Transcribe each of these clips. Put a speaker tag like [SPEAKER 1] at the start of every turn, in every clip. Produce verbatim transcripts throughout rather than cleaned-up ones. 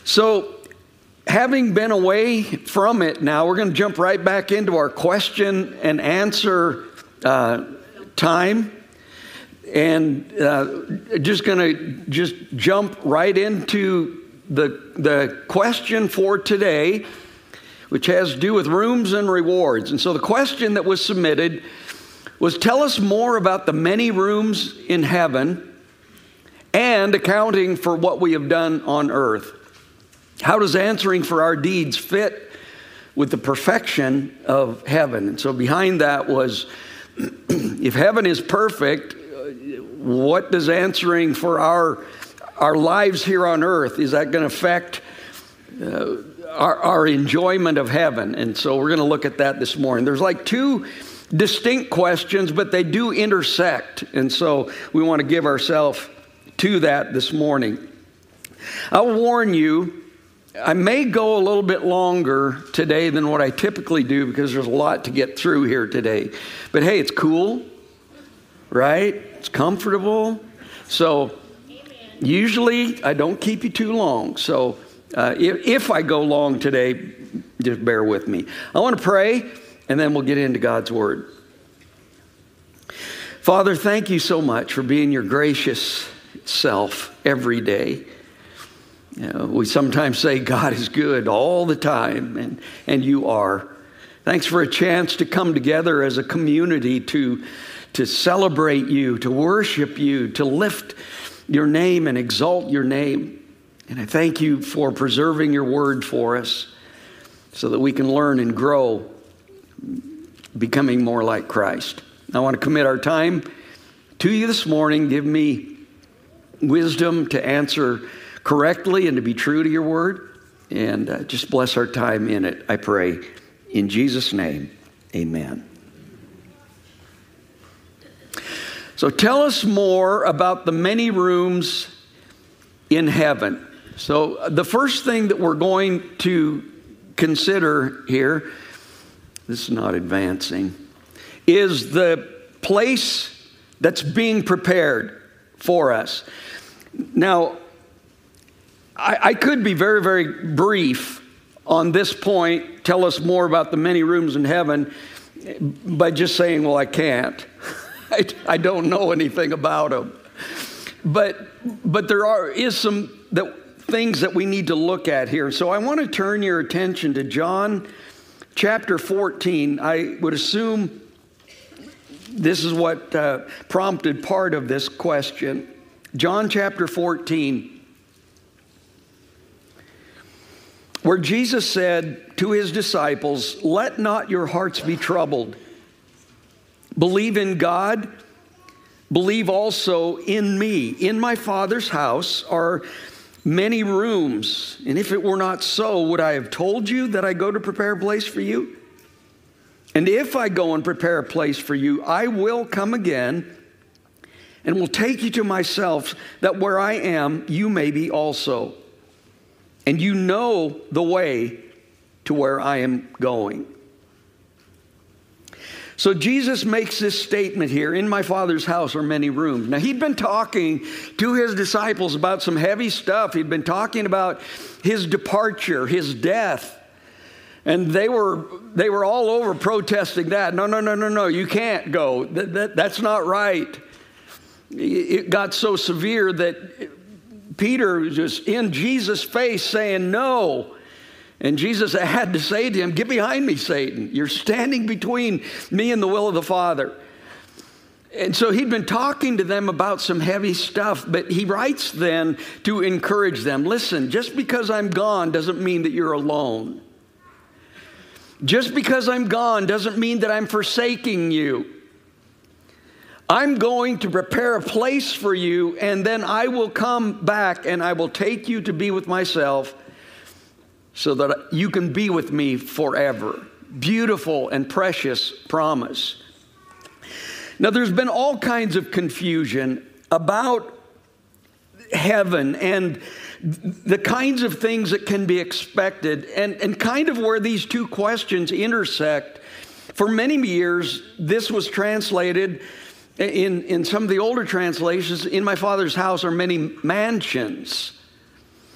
[SPEAKER 1] So, having been away from it now, we're going to jump right back into our question and answer uh, time. And uh, just going to just jump right into the, the question for today, which has to do with rooms and rewards. And so the question that was submitted was, tell us more about the many rooms in heaven and accounting for what we have done on earth. How does answering for our deeds fit with the perfection of heaven? And so behind that was, if heaven is perfect, what does answering for our our lives here on earth, is that going to affect uh, our, our enjoyment of heaven? And so we're going to look at that this morning. There's like two distinct questions, but they do intersect. And so we want to give ourselves to that this morning. I'll warn you, I may go a little bit longer today than what I typically do because there's a lot to get through here today. But hey, it's cool, right? It's comfortable. So usually I don't keep you too long. So uh, if, if I go long today, just bear with me. I want to pray, and then we'll get into God's Word. Father, thank you so much for being your gracious self every day. You know, we sometimes say God is good all the time, and, and you are. Thanks for a chance to come together as a community to, to celebrate you, to worship you, to lift your name and exalt your name. And I thank you for preserving your word for us so that we can learn and grow, becoming more like Christ. I want to commit our time to you this morning. Give me wisdom to answer correctly and to be true to your word. And uh, just bless our time in it, I pray. In Jesus' name, amen. So tell us more about the many rooms in heaven. So the first thing that we're going to consider here, this is not advancing, is the place that's being prepared for us. Now, I, I could be very, very brief on this point, tell us more about the many rooms in heaven, by just saying, well, I can't. I, I don't know anything about them. But but there are is some that, things that we need to look at here. So I want to turn your attention to John chapter fourteen. I would assume this is what uh, prompted part of this question. John chapter fourteen, where Jesus said to his disciples, "Let not your hearts be troubled. Believe in God, believe also in me. In my Father's house are many rooms, and if it were not so, would I have told you that I go to prepare a place for you? And if I go and prepare a place for you, I will come again and will take you to myself, that where I am, you may be also. And you know the way to where I am going." So Jesus makes this statement here, in my Father's house are many rooms. Now, he'd been talking to his disciples about some heavy stuff. He'd been talking about his departure, his death. And they were they were all over protesting that. No, no, no, no, no, you can't go. That, that, that's not right. It got so severe that Peter was just in Jesus' face saying no. And Jesus had to say to him, "Get behind me, Satan. You're standing between me and the will of the Father." And so he'd been talking to them about some heavy stuff, but he writes then to encourage them. Listen, just because I'm gone doesn't mean that you're alone. Just because I'm gone doesn't mean that I'm forsaking you. I'm going to prepare a place for you, and then I will come back and I will take you to be with myself, so that you can be with me forever. Beautiful and precious promise. Now, there's been all kinds of confusion about heaven and the kinds of things that can be expected, and, and kind of where these two questions intersect. For many years, this was translated in, in some of the older translations, "In my Father's house are many mansions."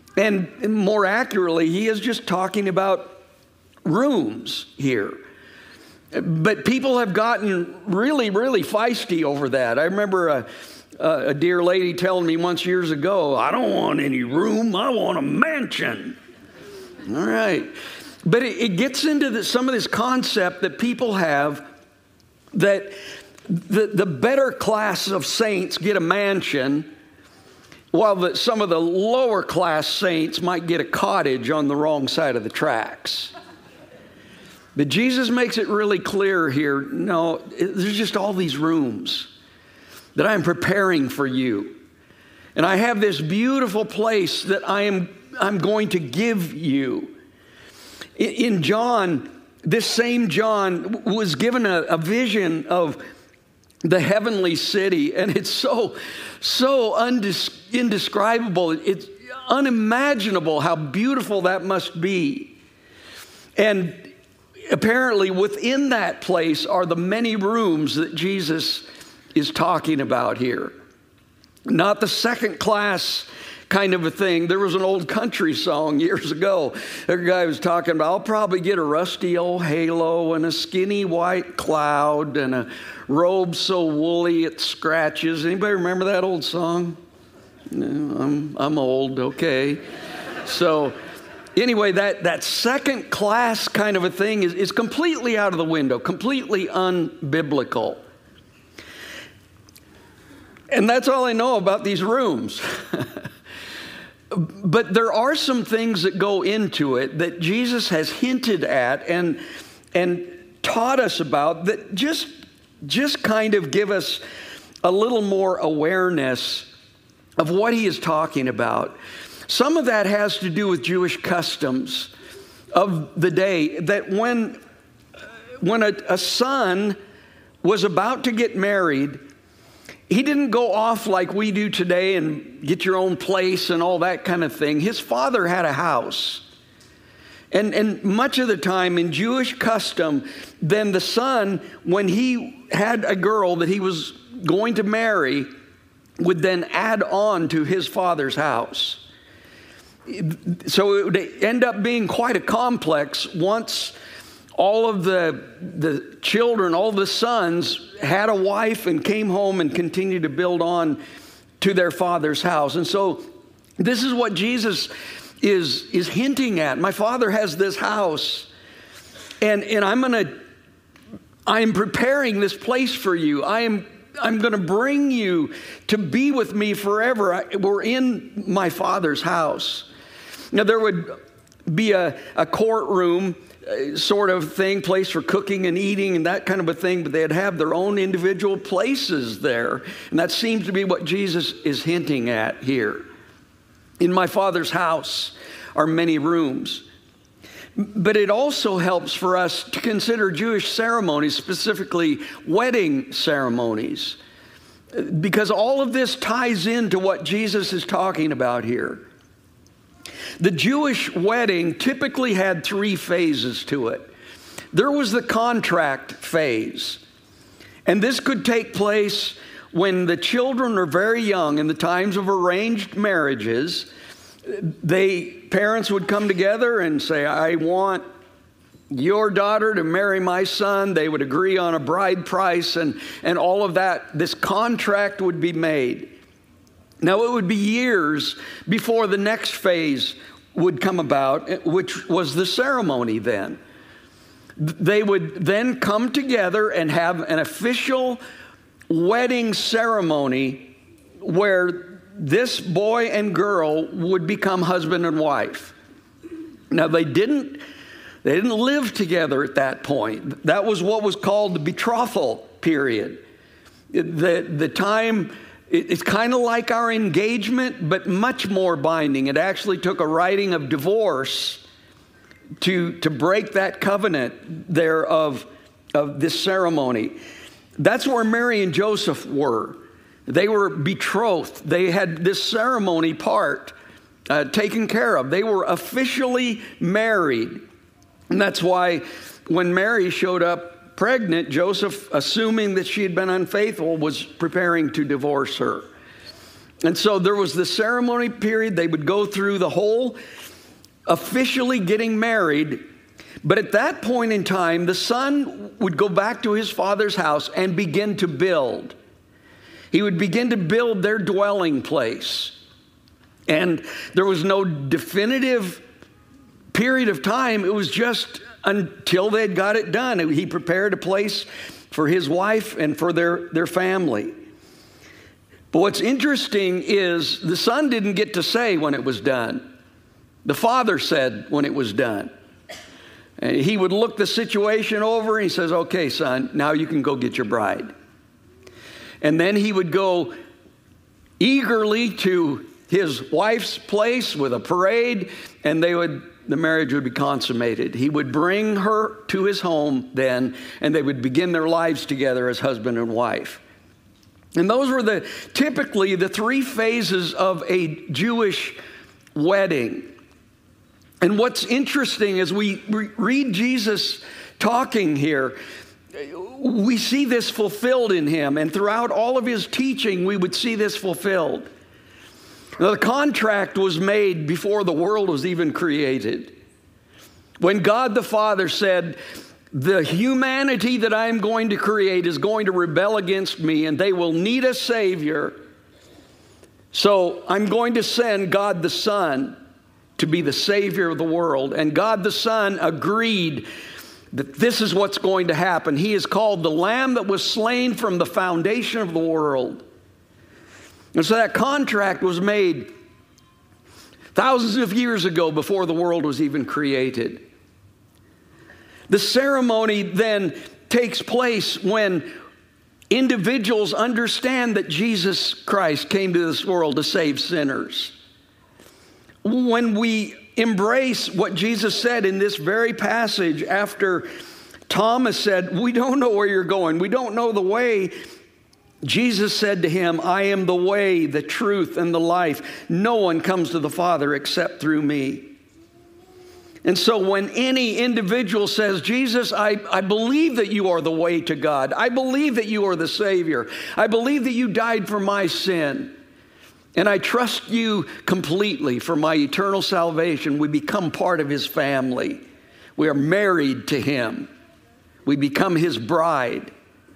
[SPEAKER 1] And more accurately, he is just talking about rooms here. But people have gotten really, really feisty over that. I remember a, a dear lady telling me once years ago, I don't want any room, I want a mansion. All right. But it, it gets into the, some of this concept that people have that the, the better class of saints get a mansion, while the, some of the lower class saints might get a cottage on the wrong side of the tracks. But Jesus makes it really clear here, no, there's just all these rooms that I'm preparing for you. And I have this beautiful place that I am I'm going to give you. In, in John, this same John was given a, a vision of the heavenly city, and it's so, so undis- indescribable. It's unimaginable how beautiful that must be. And apparently within that place are the many rooms that Jesus is talking about here. Not the second class kind of a thing. There was an old country song years ago. A guy was talking about, I'll probably get a rusty old halo and a skinny white cloud and a robe so woolly it scratches. Anybody remember that old song? No, I'm, I'm old, okay. So anyway, that, that second class kind of a thing is, is completely out of the window, completely unbiblical. And that's all I know about these rooms. But there are some things that go into it that Jesus has hinted at and, and taught us about that just, just kind of give us a little more awareness of what he is talking about. Some of that has to do with Jewish customs of the day, that when, when a, a son was about to get married, he didn't go off like we do today and get your own place and all that kind of thing. His father had a house. And, and much of the time in Jewish custom, then the son, when he had a girl that he was going to marry, would then add on to his father's house. So it would end up being quite a complex once all of the, the children, all the sons had a wife and came home and continued to build on to their father's house. And so this is what Jesus is, is hinting at. My father has this house, and, and I'm going to, I'm preparing this place for you. I am I'm going to bring you to be with me forever. I, we're in my father's house. Now, there would be a, a courtroom uh, sort of thing, place for cooking and eating and that kind of a thing, but they'd have their own individual places there. And that seems to be what Jesus is hinting at here. In my father's house are many rooms. But it also helps for us to consider Jewish ceremonies, specifically wedding ceremonies, because all of this ties into what Jesus is talking about here. The Jewish wedding typically had three phases to it. There was the contract phase, and this could take place when the children are very young. In the times of arranged marriages, they parents would come together and say, I want your daughter to marry my son. They would agree on a bride price and, and all of that. This contract would be made. Now, it would be years before the next phase would come about, which was the ceremony then. They would then come together and have an official wedding ceremony where this boy and girl would become husband and wife. Now, they didn't, they didn't live together at that point. That was what was called the betrothal period. The, the time, it's kind of like our engagement, but much more binding. It actually took a writing of divorce to, to break that covenant there of, of this ceremony. That's where Mary and Joseph were. They were betrothed. They had this ceremony part uh, taken care of. They were officially married. And that's why when Mary showed up pregnant, Joseph, assuming that she had been unfaithful, was preparing to divorce her. And so there was the ceremony period. They would go through the whole officially getting married. But at that point in time, the son would go back to his father's house and begin to build. He would begin to build their dwelling place. And there was no definitive period of time. It was just until they had got it done. He prepared a place for his wife and for their, their family. But what's interesting is the son didn't get to say when it was done. The father said when it was done. And he would look the situation over and he says, okay, son, now you can go get your bride. And then he would go eagerly to his wife's place with a parade, and they would, the marriage would be consummated. He would bring her to his home then, and they would begin their lives together as husband and wife. And those were the typically the three phases of a Jewish wedding. And what's interesting as we re- read Jesus talking here, we see this fulfilled in him. And throughout all of his teaching, we would see this fulfilled. Now, the contract was made before the world was even created. When God the Father said, the humanity that I'm going to create is going to rebel against me, and they will need a Savior. So I'm going to send God the Son to be the Savior of the world. And God the Son agreed that this is what's going to happen. He is called the Lamb that was slain from the foundation of the world. And so that contract was made thousands of years ago before the world was even created. The ceremony then takes place when individuals understand that Jesus Christ came to this world to save sinners. When we embrace what Jesus said in this very passage after Thomas said, we don't know where you're going, we don't know the way, Jesus said to him, I am the way, the truth, and the life. No one comes to the Father except through me. And so when any individual says, Jesus, I, I believe that you are the way to God. I believe that you are the Savior. I believe that you died for my sin. And I trust you completely for my eternal salvation. We become part of his family. We are married to him. We become his bride.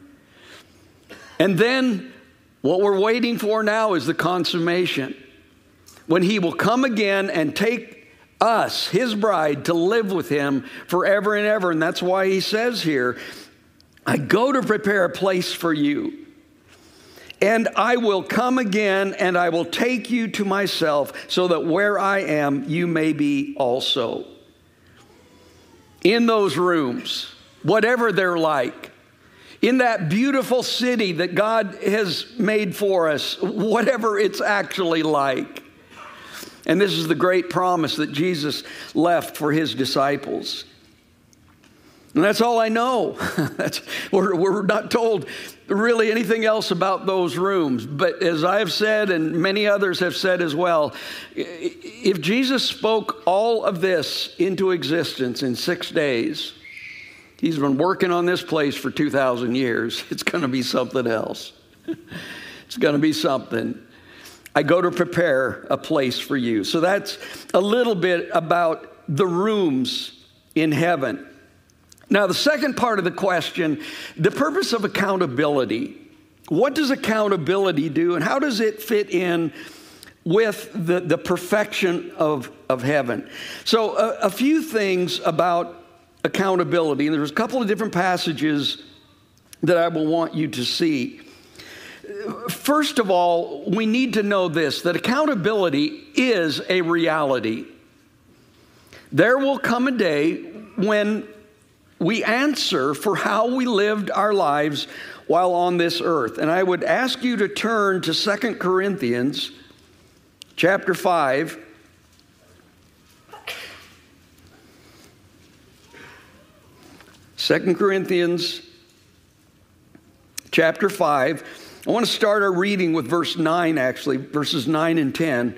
[SPEAKER 1] And then what we're waiting for now is the consummation, when he will come again and take us, his bride, to live with him forever and ever. And that's why he says here, I go to prepare a place for you, and I will come again and I will take you to myself, so that where I am, you may be also. In those rooms, whatever they're like, in that beautiful city that God has made for us, whatever it's actually like. And this is the great promise that Jesus left for his disciples. And that's all I know. That's, we're, we're not told really anything else about those rooms. But as I've said, and many others have said as well, if Jesus spoke all of this into existence in six days, he's been working on this place for two thousand years. It's going to be something else. It's going to be something. I go to prepare a place for you. So that's a little bit about the rooms in heaven. Now, the second part of the question, the purpose of accountability. What does accountability do, and how does it fit in with the, the perfection of, of heaven? So a, a few things about accountability. And there's a couple of different passages that I will want you to see. First of all, we need to know this, that accountability is a reality. There will come a day when we answer for how we lived our lives while on this earth. And I would ask you to turn to Second Corinthians chapter five. Second Corinthians chapter five. I want to start our reading with verse nine, actually, verses nine and ten.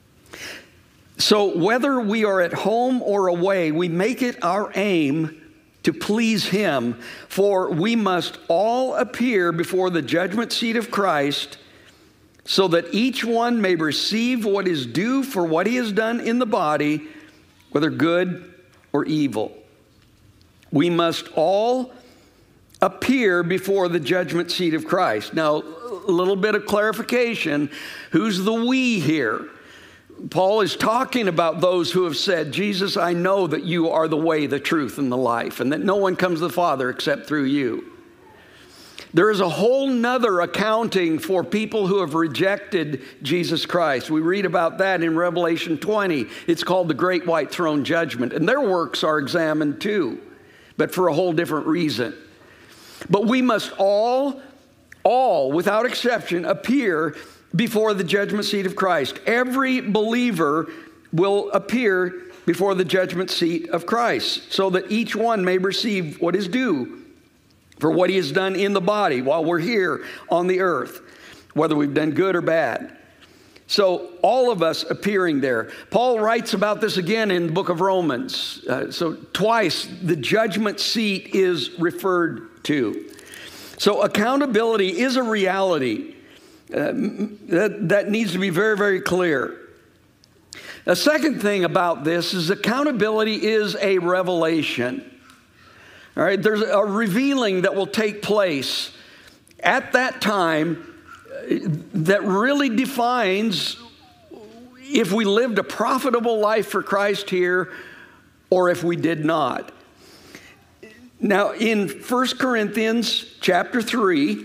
[SPEAKER 1] So whether we are at home or away, we make it our aim to please him, for we must all appear before the judgment seat of Christ, so that each one may receive what is due for what he has done in the body, whether good or evil. We must all appear before the judgment seat of Christ. Now, a little bit of clarification. Who's the we here? Paul is talking about those who have said, Jesus, I know that you are the way, the truth, and the life, and that no one comes to the Father except through you. There is a whole nother accounting for people who have rejected Jesus Christ. We read about that in Revelation twenty. It's called the Great White Throne Judgment, and their works are examined too, but for a whole different reason. But we must all, all, without exception, appear before the judgment seat of Christ. Every believer will appear before the judgment seat of Christ, so that each one may receive what is due for what he has done in the body while we're here on the earth, whether we've done good or bad. So all of us appearing there. Paul writes about this again in the book of Romans. Uh, so twice the judgment seat is referred to. So accountability is a reality. Uh, that, that needs to be very, very clear. The second thing about this is accountability is a revelation. All right, there's a revealing that will take place at that time that really defines if we lived a profitable life for Christ here or if we did not. Now, in First Corinthians chapter three,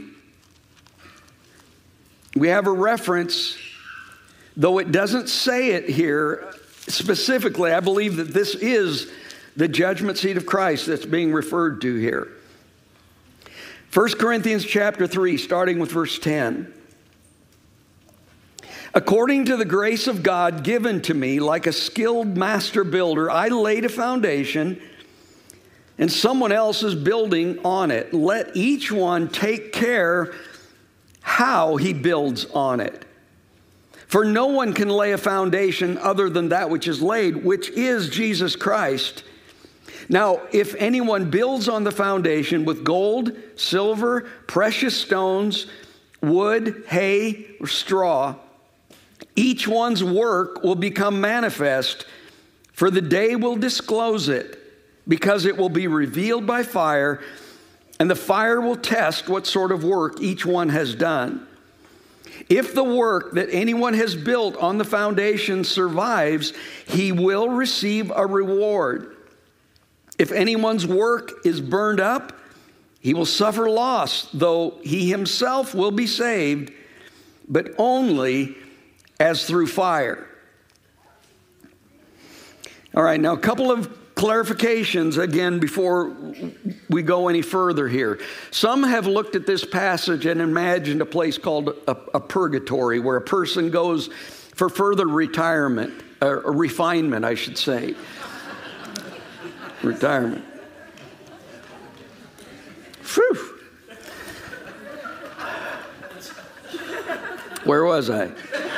[SPEAKER 1] we have a reference, though it doesn't say it here specifically. I believe that this is the judgment seat of Christ that's being referred to here. First Corinthians chapter three, starting with verse ten. According to the grace of God given to me, like a skilled master builder, I laid a foundation, and someone else is building on it. Let each one take care how he builds on it. For no one can lay a foundation other than that which is laid, which is Jesus Christ. Now, if anyone builds on the foundation with gold, silver, precious stones, wood, hay, or straw, each one's work will become manifest, for the day will disclose it, because it will be revealed by fire, and the fire will test what sort of work each one has done. If the work that anyone has built on the foundation survives, he will receive a reward. If anyone's work is burned up, he will suffer loss, though he himself will be saved, but only as through fire. All right, now a couple of clarifications again before we go any further here. Some have looked at this passage and imagined a place called a, a purgatory, where a person goes for further retirement, or, or refinement, I should say. Retirement. Phew. Where was I?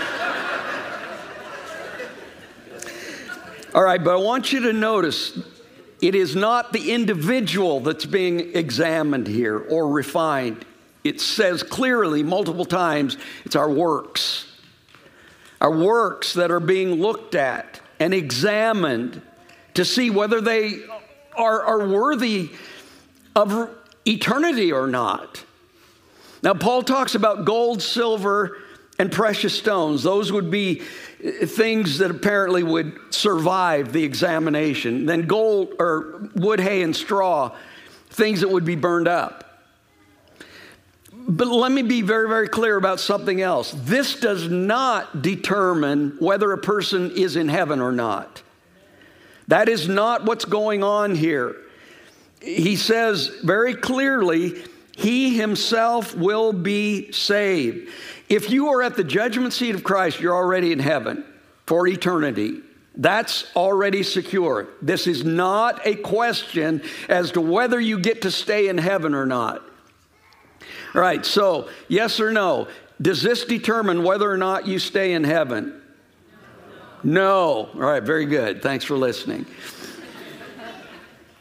[SPEAKER 1] All right, but I want you to notice, it is not the individual that's being examined here or refined. It says clearly multiple times, it's our works. Our works that are being looked at and examined to see whether they are, are worthy of eternity or not. Now, Paul talks about gold, silver, and precious stones. Those would be things that apparently would survive the examination. Then gold, or wood, hay, and straw, things that would be burned up. But let me be very, very clear about something else. This does not determine whether a person is in heaven or not. That is not what's going on here. He says very clearly, he himself will be saved. If you are at the judgment seat of Christ, you're already in heaven for eternity. That's already secure. This is not a question as to whether you get to stay in heaven or not. All right, so yes or no? Does this determine whether or not you stay in heaven? No. All right, very good. Thanks for listening.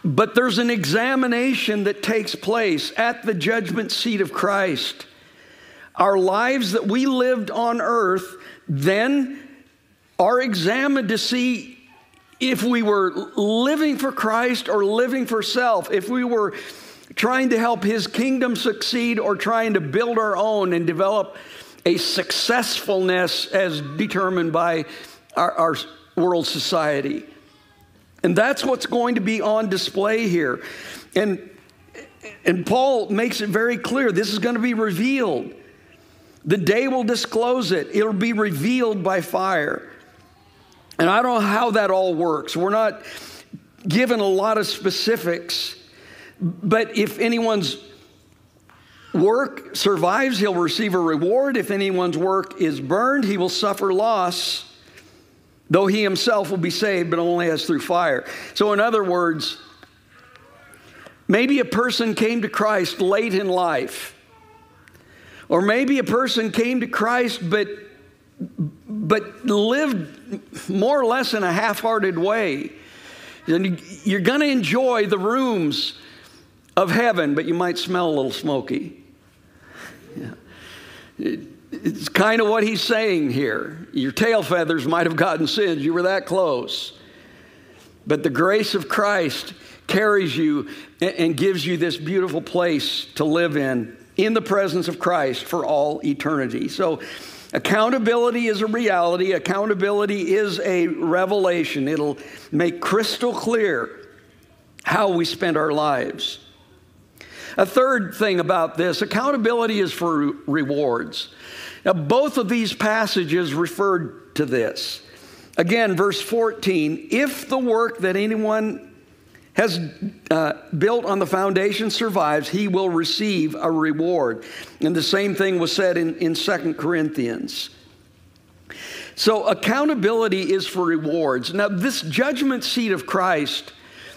[SPEAKER 1] But there's an examination that takes place at the judgment seat of Christ. Our lives that we lived on earth then are examined to see if we were living for Christ or living for self, if we were trying to help His kingdom succeed or trying to build our own and develop a successfulness as determined by our, our world society. And that's what's going to be on display here. And, and Paul makes it very clear, this is going to be revealed. The day will disclose it. It'll be revealed by fire. And I don't know how that all works. We're not given a lot of specifics. But if anyone's work survives, he'll receive a reward. If anyone's work is burned, he will suffer loss, though he himself will be saved, but only as through fire. So in other words, maybe a person came to Christ late in life. Or maybe a person came to Christ but, but lived more or less in a half-hearted way. And you're going to enjoy the rooms of heaven, but you might smell a little smoky. Yeah. It, it's kind of what he's saying here. Your tail feathers might have gotten singed. You were that close. But the grace of Christ carries you and, and gives you this beautiful place to live in, in the presence of Christ for all eternity. So accountability is a reality. Accountability is a revelation. It'll make crystal clear how we spend our lives. A third thing about this, accountability is for rewards. Now, both of these passages referred to this. Again, verse fourteen, if the work that anyone has uh, built on the foundation survives, he will receive a reward. And the same thing was said in, in Second Corinthians. So accountability is for rewards. Now, this judgment seat of Christ,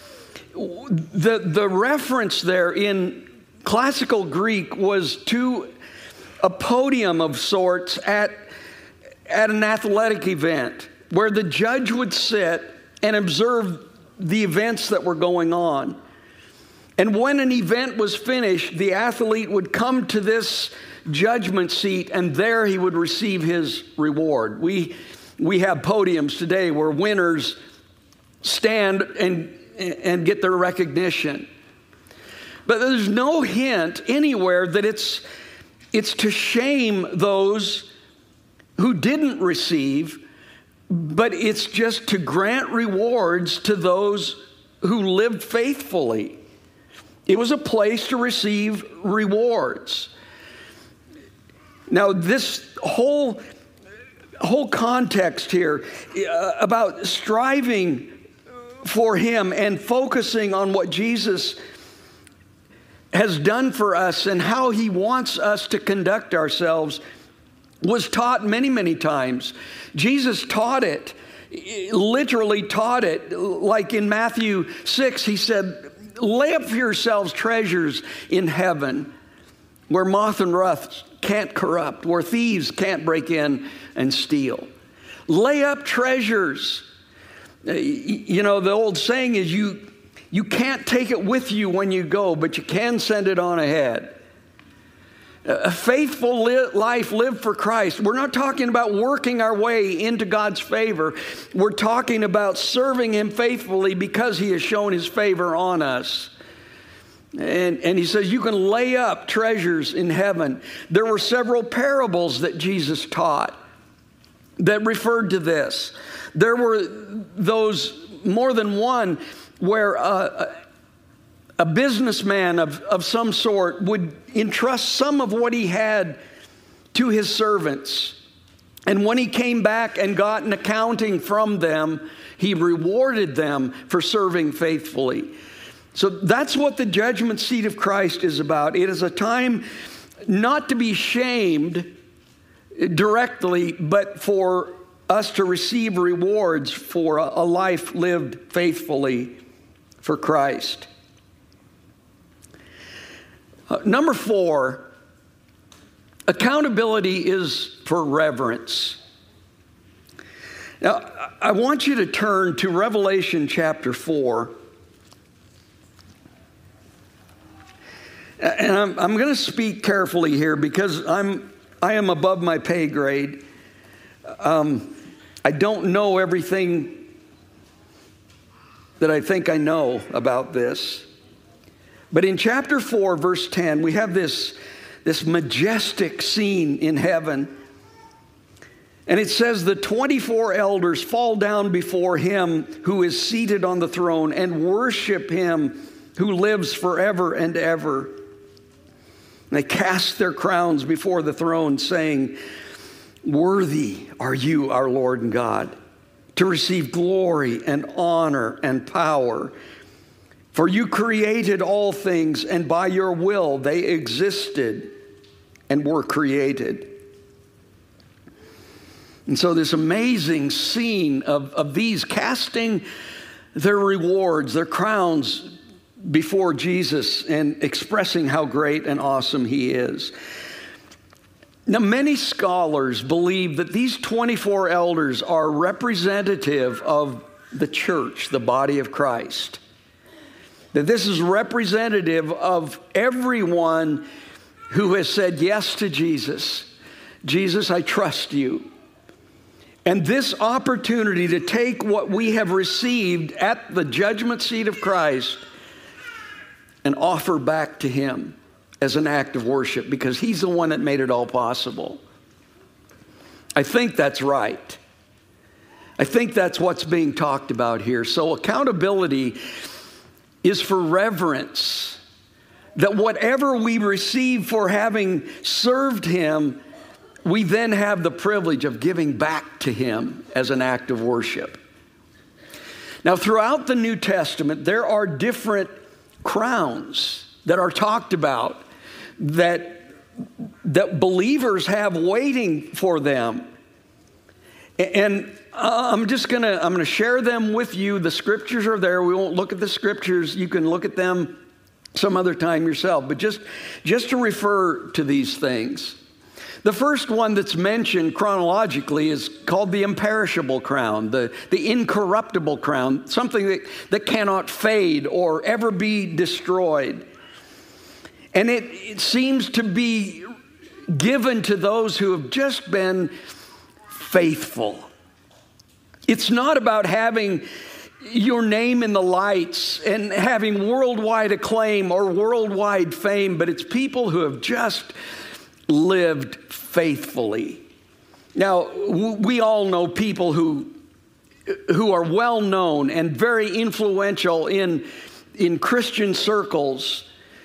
[SPEAKER 1] the, the reference there in classical Greek was to a podium of sorts at, at an athletic event where the judge would sit and observe the events that were going on. And when an event was finished, the athlete would come to this judgment seat and there he would receive his reward. We, we have podiums today where winners stand and, and get their recognition. But there's no hint anywhere that it's, it's to shame those who didn't receive, but it's just to grant rewards to those who lived faithfully. It was a place to receive rewards. Now, this whole, whole context here uh, about striving for Him and focusing on what Jesus has done for us and how He wants us to conduct ourselves was taught many, many times. Jesus taught it, literally taught it. Like in Matthew six, He said, lay up for yourselves treasures in heaven where moth and rust can't corrupt, where thieves can't break in and steal. Lay up treasures. You know, the old saying is you You can't take it with you when you go, but you can send it on ahead. A faithful li- life lived for Christ. We're not talking about working our way into God's favor. We're talking about serving Him faithfully because He has shown His favor on us. And, and He says you can lay up treasures in heaven. There were several parables that Jesus taught that referred to this. There were those, more than one, where uh, a businessman of, of some sort would entrust some of what he had to his servants. And when he came back and got an accounting from them, he rewarded them for serving faithfully. So that's what the judgment seat of Christ is about. It is a time not to be shamed directly, but for us to receive rewards for a, a life lived faithfully for Christ. Uh, number four, accountability is for reverence. Now, I want you to turn to Revelation chapter four. And I'm, I'm going to speak carefully here because I'm, I am above my pay grade. Um, I don't know everything that I think I know about this. But in chapter four, verse ten, we have this, this majestic scene in heaven. And it says, the twenty-four elders fall down before him who is seated on the throne and worship him who lives forever and ever. And they cast their crowns before the throne, saying, worthy are you, our Lord and God, to receive glory and honor and power. For you created all things, and by your will they existed and were created. And so this amazing scene of, of these casting their rewards, their crowns before Jesus and expressing how great and awesome he is. Now, many scholars believe that these twenty-four elders are representative of the church, the body of Christ. That this is representative of everyone who has said yes to Jesus. Jesus, I trust you. And this opportunity to take what we have received at the judgment seat of Christ and offer back to him as an act of worship, because he's the one that made it all possible. I think that's right. I think that's what's being talked about here. So accountability is for reverence, that whatever we receive for having served him, we then have the privilege of giving back to him as an act of worship. Now, throughout the New Testament, there are different crowns that are talked about that, that believers have waiting for them. And I'm just going to I'm going to share them with you. The scriptures are there. We won't look at the scriptures. You can look at them some other time yourself. But just, just to refer to these things. The first one that's mentioned chronologically is called the imperishable crown, the, the incorruptible crown, something that, that cannot fade or ever be destroyed. And it, it seems to be given to those who have just been faithful. It's not about having your name in the lights and having worldwide acclaim or worldwide fame, but it's people who have just lived faithfully. Now, we all know people who, who are well known and very influential in, in Christian circles,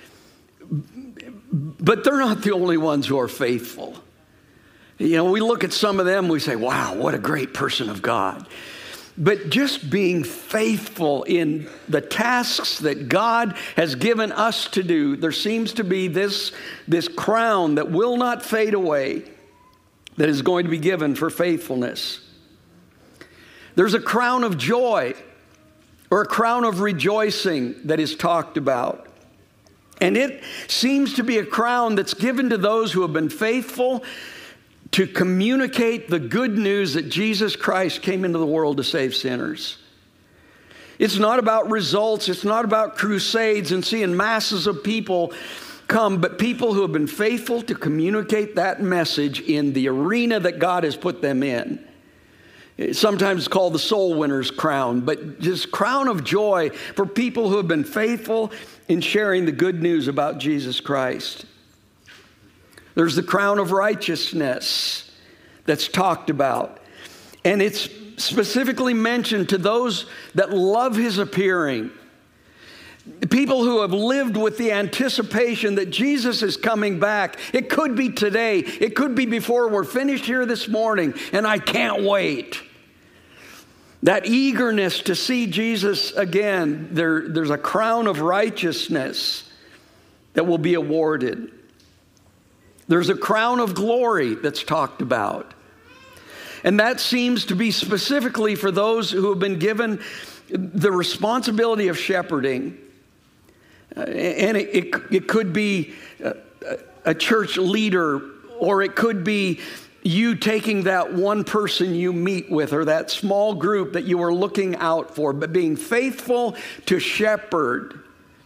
[SPEAKER 1] but they're not the only ones who are faithful. You know, we look at some of them, we say, wow, what a great person of God. But just being faithful in the tasks that God has given us to do, there seems to be this, this crown that will not fade away that is going to be given for faithfulness. There's a crown of joy or a crown of rejoicing that is talked about. And it seems to be a crown that's given to those who have been faithful to communicate the good news that Jesus Christ came into the world to save sinners. It's not about results. It's not about crusades and seeing masses of people come, but people who have been faithful to communicate that message in the arena that God has put them in. It's sometimes called the soul winner's crown, but just crown of joy for people who have been faithful in sharing the good news about Jesus Christ. There's the crown of righteousness that's talked about. And it's specifically mentioned to those that love his appearing. People who have lived with the anticipation that Jesus is coming back. It could be today. It could be before we're finished here this morning. And I can't wait. That eagerness to see Jesus again. There, there's a crown of righteousness that will be awarded. There's a crown of glory that's talked about. And that seems to be specifically for those who have been given the responsibility of shepherding. Uh, and it, it, it could be a, a church leader, or it could be you taking that one person you meet with or that small group that you are looking out for, but being faithful to shepherd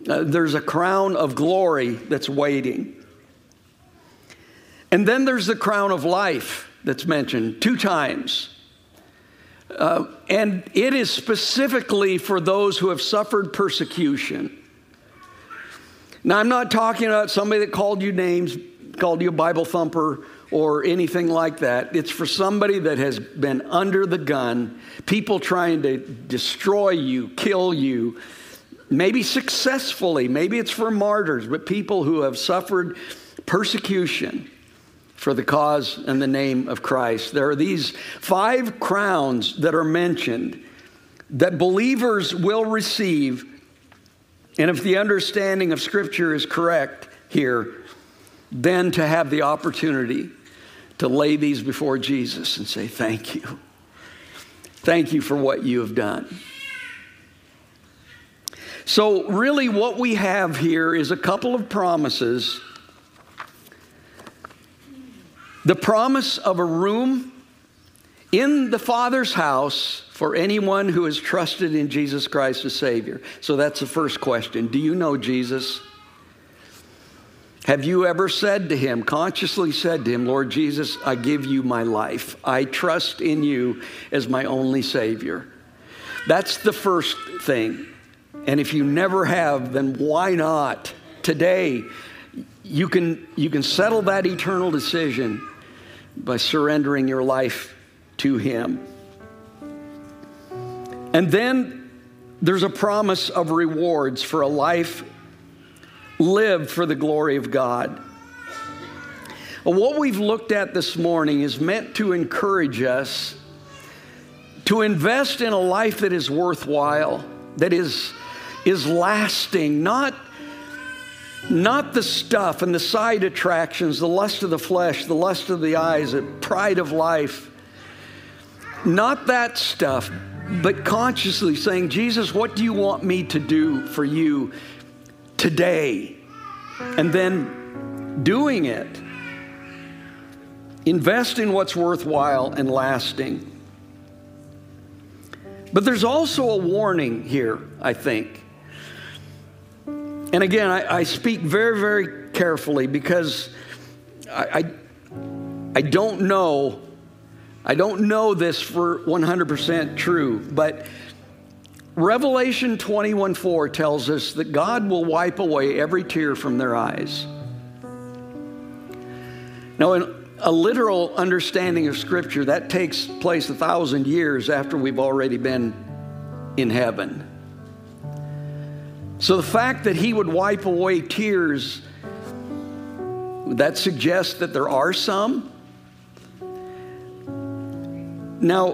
[SPEAKER 1] Uh, there's a crown of glory that's waiting. And then there's the crown of life that's mentioned two times. Uh, and it is specifically for those who have suffered persecution. Now, I'm not talking about somebody that called you names, called you a Bible thumper, or anything like that. It's for somebody that has been under the gun, people trying to destroy you, kill you, maybe successfully. Maybe it's for martyrs, but people who have suffered persecution for the cause and the name of Christ. There are these five crowns that are mentioned that believers will receive. And if the understanding of Scripture is correct here, then to have the opportunity to lay these before Jesus and say, thank you. Thank you for what you have done. So really what we have here is a couple of promises. The promise of a room in the Father's house for anyone who has trusted in Jesus Christ as Savior. So that's the first question. Do you know Jesus? Have you ever said to him, consciously said to him, Lord Jesus, I give you my life. I trust in you as my only Savior. That's the first thing. And if you never have, then why not? Today, you can, you can settle that eternal decision by surrendering your life to him. And then there's a promise of rewards for a life lived for the glory of God. What we've looked at this morning is meant to encourage us to invest in a life that is worthwhile, that is, is lasting, not Not the stuff and the side attractions, the lust of the flesh, the lust of the eyes, the pride of life. Not that stuff, but consciously saying, Jesus, what do you want me to do for you today? And then doing it. Invest in what's worthwhile and lasting. But there's also a warning here, I think. And again, I, I speak very, very carefully because I, I, I don't know, I don't know this for one hundred percent true, but Revelation twenty-one four tells us that God will wipe away every tear from their eyes. Now, in a literal understanding of Scripture, that takes place a thousand years after we've already been in heaven. So the fact that he would wipe away tears, that suggests that there are some. Now,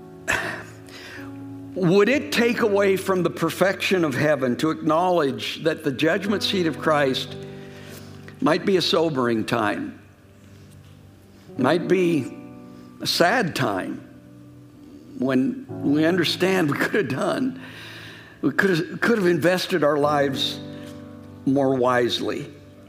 [SPEAKER 1] would it take away from the perfection of heaven to acknowledge that the judgment seat of Christ might be a sobering time, might be a sad time when we understand we could have done? We could have, could have invested our lives more wisely.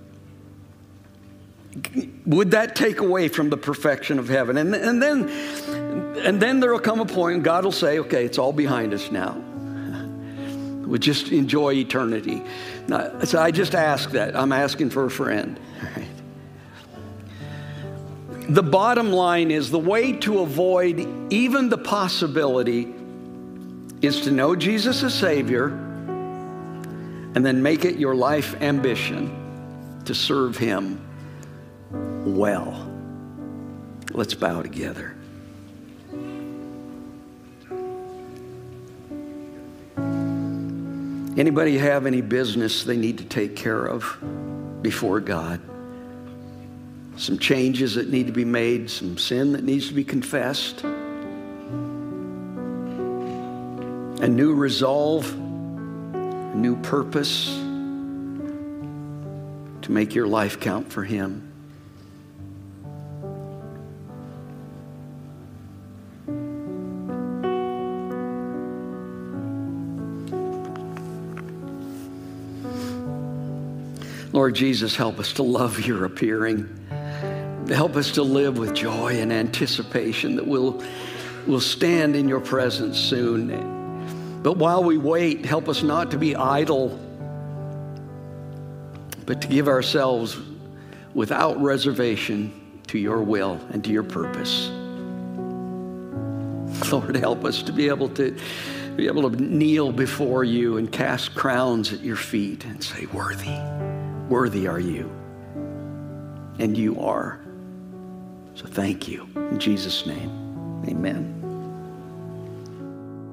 [SPEAKER 1] Would that take away from the perfection of heaven? And, and then, and then there will come a point and God will say, okay, it's all behind us now. We'll just enjoy eternity. Now, so I just ask that. I'm asking for a friend. Right. The bottom line is the way to avoid even the possibility is to know Jesus as Savior and then make it your life ambition to serve him well. Let's bow together. Anybody have any business they need to take care of before God? Some changes that need to be made, some sin that needs to be confessed, a new resolve, a new purpose to make your life count for him. Lord Jesus, help us to love your appearing. Help us to live with joy and anticipation that we'll, we'll stand in your presence soon. But while we wait, help us not to be idle but to give ourselves without reservation to your will and to your purpose. Lord, help us to be able to be able to kneel before you and cast crowns at your feet and say, worthy, worthy are you. And you are. So thank you. In Jesus' name, amen.